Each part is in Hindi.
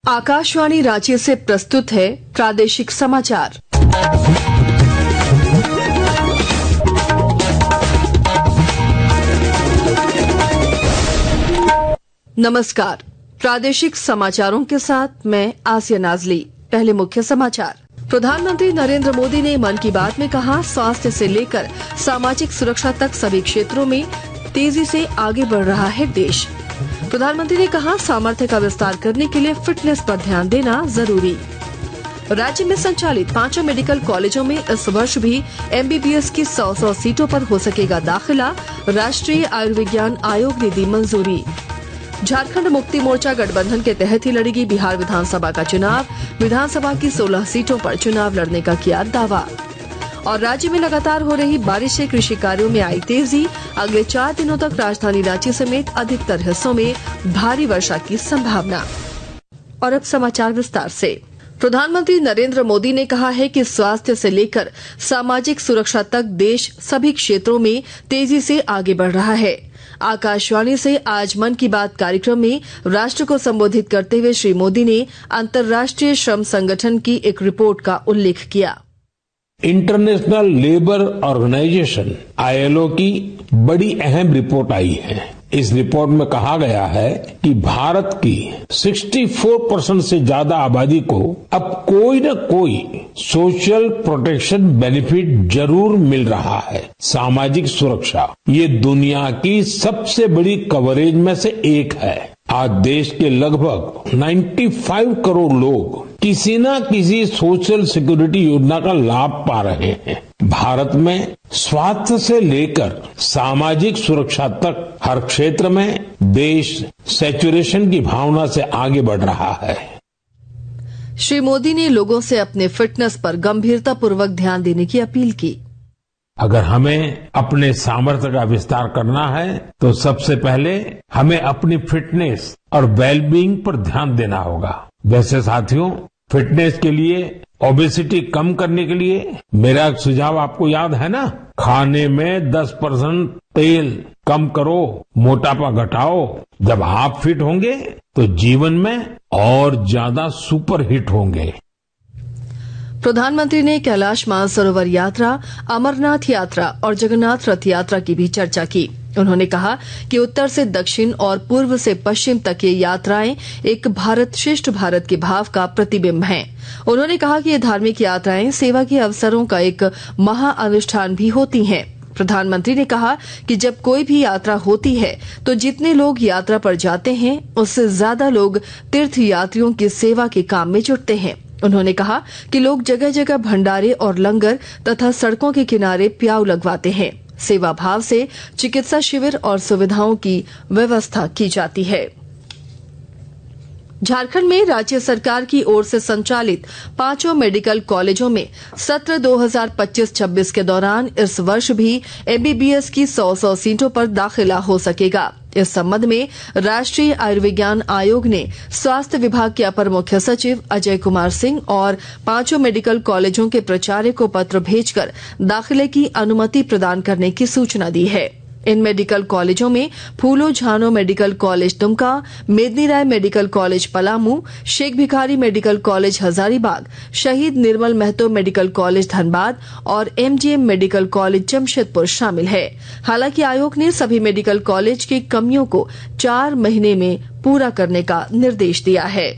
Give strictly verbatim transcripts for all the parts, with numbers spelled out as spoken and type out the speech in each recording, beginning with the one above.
आकाशवाणी रांची से प्रस्तुत है प्रादेशिक समाचार। नमस्कार, प्रादेशिक समाचारों के साथ मैं आसिया नाजली। पहले मुख्य समाचार। प्रधानमंत्री नरेंद्र मोदी ने मन की बात में कहा, स्वास्थ्य से लेकर सामाजिक सुरक्षा तक सभी क्षेत्रों में तेजी से आगे बढ़ रहा है देश। प्रधानमंत्री ने कहा, सामर्थ्य का विस्तार करने के लिए फिटनेस पर ध्यान देना जरूरी। राज्य में संचालित पांचों मेडिकल कॉलेजों में इस वर्ष भी एमबीबीएस की सौ सौ सीटों पर हो सकेगा दाखिला, राष्ट्रीय आयुर्विज्ञान आयोग ने दी मंजूरी। झारखंड मुक्ति मोर्चा गठबंधन के तहत ही लड़ेगी बिहार विधानसभा का चुनाव, विधानसभा की सोलह सीटों पर चुनाव लड़ने का किया दावा। और राज्य में लगातार हो रही बारिश से कृषि कार्यों में आई तेजी, अगले चार दिनों तक राजधानी रांची समेत अधिकतर हिस्सों में भारी वर्षा की संभावना। और अब समाचार विस्तार से। प्रधानमंत्री नरेंद्र मोदी ने कहा है कि स्वास्थ्य से लेकर सामाजिक सुरक्षा तक देश सभी क्षेत्रों में तेजी से आगे बढ़ रहा है। आकाशवाणी से आज मन की बात कार्यक्रम में राष्ट्र को संबोधित करते हुए श्री मोदी ने अंतर्राष्ट्रीय श्रम संगठन की एक रिपोर्ट का उल्लेख किया। इंटरनेशनल लेबर ऑर्गेनाइजेशन आईएलओ की बड़ी अहम रिपोर्ट आई है। इस रिपोर्ट में कहा गया है कि भारत की चौंसठ परसेंट से ज्यादा आबादी को अब कोई न कोई सोशल प्रोटेक्शन बेनिफिट जरूर मिल रहा है। सामाजिक सुरक्षा ये दुनिया की सबसे बड़ी कवरेज में से एक है। आज देश के लगभग पचानवे करोड़ लोग किसी न किसी सोशल सिक्योरिटी योजना का लाभ पा रहे हैं। भारत में स्वास्थ्य से लेकर सामाजिक सुरक्षा तक हर क्षेत्र में देश सैचुरेशन की भावना से आगे बढ़ रहा है। श्री मोदी ने लोगों से अपने फिटनेस पर गंभीरतापूर्वक ध्यान देने की अपील की। अगर हमें अपने सामर्थ्य का विस्तार करना है तो सबसे पहले हमें अपनी फिटनेस और वेलबींग पर ध्यान देना होगा। वैसे साथियों, फिटनेस के लिए, ओबेसिटी कम करने के लिए मेरा एक सुझाव आपको याद है ना? खाने में दस परसेंट तेल कम करो, मोटापा घटाओ। जब आप फिट होंगे तो जीवन में और ज्यादा सुपर हिट होंगे। प्रधानमंत्री ने कैलाश मानसरोवर यात्रा, अमरनाथ यात्रा और जगन्नाथ रथ यात्रा की भी चर्चा की। उन्होंने कहा कि उत्तर से दक्षिण और पूर्व से पश्चिम तक ये यात्राएं एक भारत श्रेष्ठ भारत के भाव का प्रतिबिंब हैं। उन्होंने कहा कि ये धार्मिक यात्राएं सेवा के अवसरों का एक महाअनुष्ठान भी होती हैं। प्रधानमंत्री ने कहा कि जब कोई भी यात्रा होती है तो जितने लोग यात्रा पर जाते हैं उससे ज्यादा लोग तीर्थ यात्रियों की सेवा के काम में जुटते हैं। उन्होंने कहा कि लोग जगह जगह भंडारे और लंगर तथा सड़कों के किनारे प्याऊ लगवाते हैं। सेवा भाव से चिकित्सा शिविर और सुविधाओं की व्यवस्था की जाती है। झारखंड में राज्य सरकार की ओर से संचालित पांचों मेडिकल कॉलेजों में सत्र दो हज़ार पच्चीस छब्बीस के दौरान इस वर्ष भी एमबीबीएस की सौ सौ सीटों पर दाखिला हो सकेगा। इस संबंध में राष्ट्रीय आयुर्विज्ञान आयोग ने स्वास्थ्य विभाग के अपर मुख्य सचिव अजय कुमार सिंह और पांचों मेडिकल कॉलेजों के प्राचार्य को पत्र भेजकर दाखिले की अनुमति प्रदान करने की सूचना दी है। इन मेडिकल कॉलेजों में फूलो झानो medical college Dumka, Medini Rai medical college Palamu, Sheikh Bhikhari medical college Hazaribagh, Shaheed Nirmal Mahto medical college Dhanbad और एमजीएम मेडिकल कॉलेज जमशेदपुर शामिल है। हालांकि आयोग ने सभी मेडिकल कॉलेज की कमियों को चार महीने में पूरा करने का निर्देश दिया है।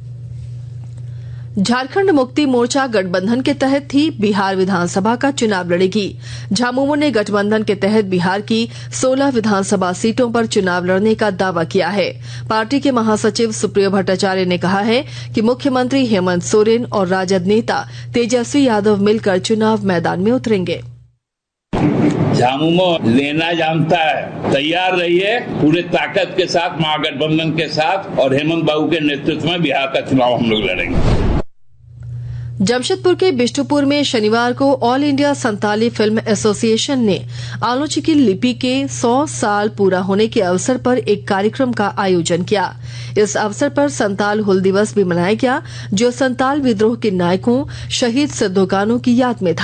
झारखंड मुक्ति मोर्चा गठबंधन के तहत ही बिहार विधानसभा का चुनाव लड़ेगी। झामुमो ने गठबंधन के तहत बिहार की सोलह विधानसभा सीटों पर चुनाव लड़ने का दावा किया है। पार्टी के महासचिव सुप्रियो भट्टाचार्य ने कहा है कि मुख्यमंत्री हेमंत सोरेन और राजद नेता तेजस्वी यादव मिलकर चुनाव मैदान में उतरेंगे। झामुमो लेना जानता है, तैयार रहिए पूरे ताकत के साथ महागठबंधन के साथ, और हेमंत बाबू के नेतृत्व में बिहार का चुनाव हम लोग लड़ेंगे। जमशेदपुर के बिष्टुपुर में शनिवार को all India Santali film association ने आलोचिकी लिपि के सौ साल पूरा होने के अवसर पर एक कार्यक्रम का आयोजन किया। इस अवसर पर संताल हुल दिवस भी मनाया गया, जो संताल विद्रोह के नायकों शहीद सिद्धोकानों की याद में था।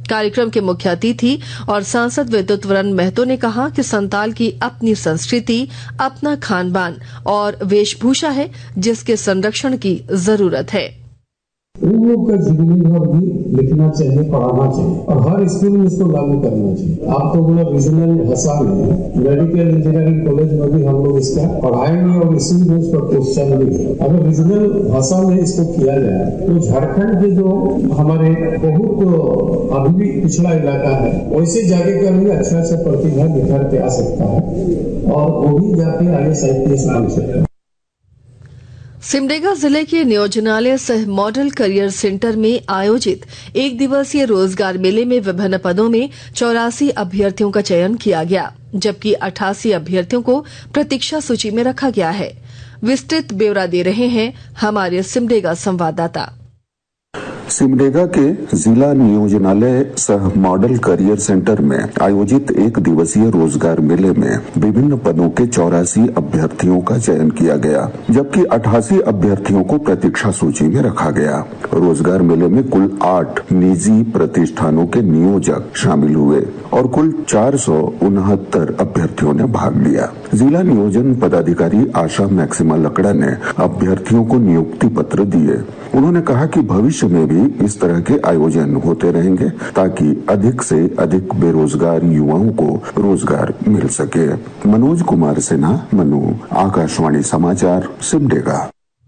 कार्यक्रम के मुख्य अतिथि और सांसद विद्युत वरण महतो ने कहा कि संताल की अपनी संस्कृति, अपना खान पान और वेशभूषा है, जिसके संरक्षण की जरूरत है। उन लोग का जीवनी भर भी लिखना चाहिए, पढ़ाना चाहिए और हर स्कूल में इसको लागू करना चाहिए। आप तो बोला रीजनल भाषा में मेडिकल इंजीनियरिंग कॉलेज में भी हम लोग इसका पढ़ाएंगे और इसी में उसका क्वेश्चन भी है। अगर रीजनल भाषा में इसको किया जाए तो झारखंड के जो हमारे बहुत अभी भी पिछड़ा इलाका है, वैसे जाके कर भी अच्छा अच्छा प्रतिभा निखर के आ सकता है और वो भी जाके आगे साहित्य बन सकता है। सिमडेगा जिले के नियोजनालय सह मॉडल करियर सेंटर में आयोजित एक दिवसीय रोजगार मेले में विभिन्न पदों में चौरासी अभ्यर्थियों का चयन किया गया, जबकि अठासी अभ्यर्थियों को प्रतीक्षा सूची में रखा गया है। विस्तृत ब्यौरा दे रहे हैं हमारे सिमडेगा संवाददाता। सिमडेगा के जिला नियोजनालय सह मॉडल करियर सेंटर में आयोजित एक दिवसीय रोजगार मेले में विभिन्न पदों के चौरासी अभ्यर्थियों का चयन किया गया, जबकि अठासी अभ्यर्थियों को प्रतीक्षा सूची में रखा गया। रोजगार मेले में कुल आठ निजी प्रतिष्ठानों के नियोजक शामिल हुए और कुल चार सौ उनहत्तर अभ्यर्थियों ने भाग लिया। जिला नियोजन पदाधिकारी आशा मैक्सिमा लकड़ा ने अभ्यर्थियों को नियुक्ति पत्र दिए। उन्होंने कहा कि भविष्य में भी इस तरह के आयोजन होते रहेंगे ताकि अधिक से अधिक बेरोजगार युवाओं को रोजगार मिल सके। मनोज कुमार सिन्हा, मनु, आकाशवाणी समाचार, सिमडेगा।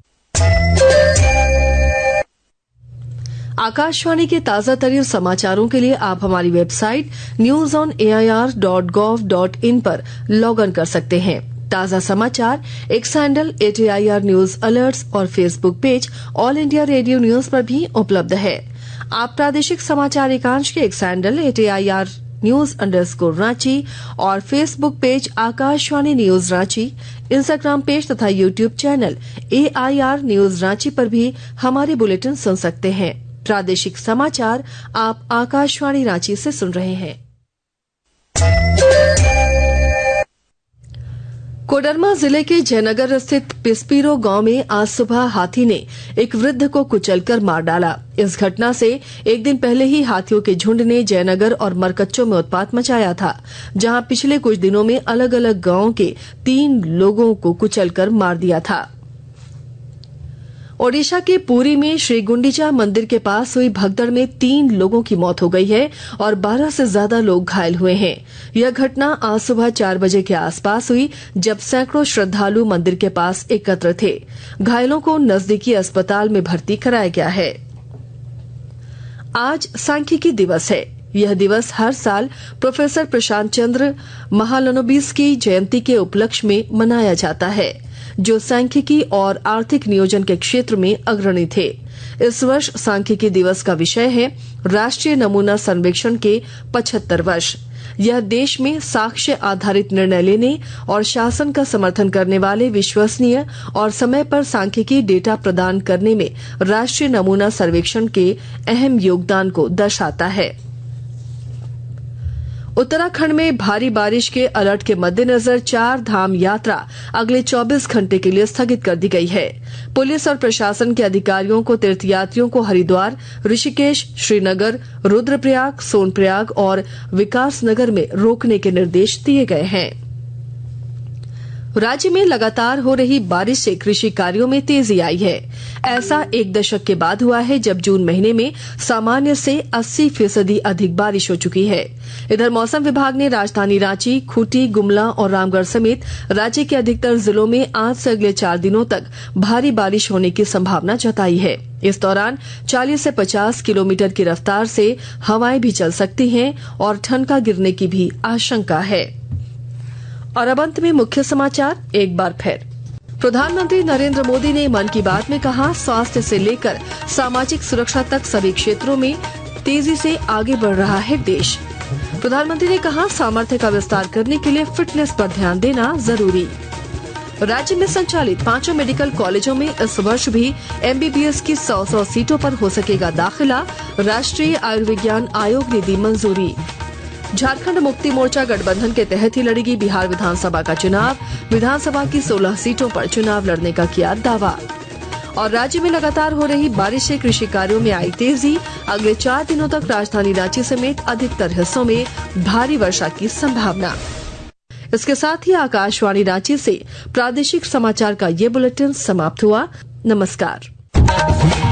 आकाशवाणी के ताजा तरीन समाचारों के लिए आप हमारी website news on A I R dot gov dot in पर लॉग इन कर सकते हैं। ताजा समाचार X handle at A I R news alerts और Facebook page all India radio news पर भी उपलब्ध है। आप प्रादेशिक समाचार एकांश के X handle at A I R news underscore Ranchi और Facebook page Akashvani news Ranchi, Instagram page तथा YouTube channel A I R news Ranchi पर भी हमारे बुलेटिन सुन सकते हैं। प्रादेशिक समाचार आप आकाशवाणी रांची से सुन रहे हैं। कोडरमा जिले के जयनगर स्थित पिस्पीरो गांव में आज सुबह हाथी ने एक वृद्ध को कुचलकर मार डाला। इस घटना से एक दिन पहले ही हाथियों के झुंड ने जयनगर और मरकच्चो में उत्पात मचाया था, जहां पिछले कुछ दिनों में अलग अलग गांवों के तीन लोगों को कुचलकर मार दिया था। ओडिशा के पुरी में श्री गुंडीचा मंदिर के पास हुई भगदड़ में तीन लोगों की मौत हो गई है और बारह से ज्यादा लोग घायल हुए हैं। यह घटना आज सुबह चार बजे के आसपास हुई, जब सैकड़ों श्रद्धालु मंदिर के पास एकत्र थे। घायलों को नजदीकी अस्पताल में भर्ती कराया गया है। आज सांख्यिकी दिवस है। यह दिवस हर साल प्रोफेसर प्रशांत चंद्र महालनोबिस की जयंती के उपलक्ष्य में मनाया जाता है, जो सांख्यिकी और आर्थिक नियोजन के क्षेत्र में अग्रणी थे। इस वर्ष सांख्यिकी दिवस का विषय है राष्ट्रीय नमूना सर्वेक्षण के पचहत्तर वर्ष। यह देश में साक्ष्य आधारित निर्णय लेने और शासन का समर्थन करने वाले विश्वसनीय और समय पर सांख्यिकी डेटा प्रदान करने में राष्ट्रीय नमूना सर्वेक्षण के अहम योगदान को दर्शाता है। उत्तराखंड में भारी बारिश के अलर्ट के मद्देनजर चार धाम यात्रा अगले चौबीस घंटे के लिए स्थगित कर दी गई है। पुलिस और प्रशासन के अधिकारियों को तीर्थयात्रियों को हरिद्वार, ऋषिकेश, श्रीनगर, रुद्रप्रयाग, सोनप्रयाग और विकासनगर में रोकने के निर्देश दिए गए हैं। राज्य में लगातार हो रही बारिश से कृषि कार्यों में तेजी आई है। ऐसा एक दशक के बाद हुआ है, जब जून महीने में सामान्य से अस्सी फीसदी अधिक बारिश हो चुकी है। इधर मौसम विभाग ने राजधानी रांची, खूंटी, गुमला और रामगढ़ समेत राज्य के अधिकतर जिलों में आज से अगले चार दिनों तक भारी बारिश होने की संभावना जताई है। इस दौरान चालीस से पचास किलोमीटर की रफ्तार से हवाएं भी चल सकती हैं और ठनका गिरने की भी आशंका है। और अब अंत में मुख्य समाचार एक बार फिर। प्रधानमंत्री नरेंद्र मोदी ने मन की बात में कहा, स्वास्थ्य से लेकर सामाजिक सुरक्षा तक सभी क्षेत्रों में तेजी से आगे बढ़ रहा है देश। प्रधानमंत्री ने कहा, सामर्थ्य का विस्तार करने के लिए फिटनेस पर ध्यान देना जरूरी। राज्य में संचालित पांचों मेडिकल कॉलेजों में इस वर्ष भी एम बी बी एस की सौ सौ सीटों पर हो सकेगा दाखिला, राष्ट्रीय आयुर्विज्ञान आयोग ने दी मंजूरी। झारखंड मुक्ति मोर्चा गठबंधन के तहत ही लड़ेगी बिहार विधानसभा का चुनाव, विधानसभा की सोलह सीटों पर चुनाव लड़ने का किया दावा। और राज्य में लगातार हो रही बारिश से कृषि कार्यों में आई तेजी। अगले चार दिनों तक राजधानी रांची समेत अधिकतर हिस्सों में भारी वर्षा की संभावना। इसके साथ ही आकाशवाणी रांची से प्रादेशिक समाचार का ये बुलेटिन समाप्त हुआ। नमस्कार।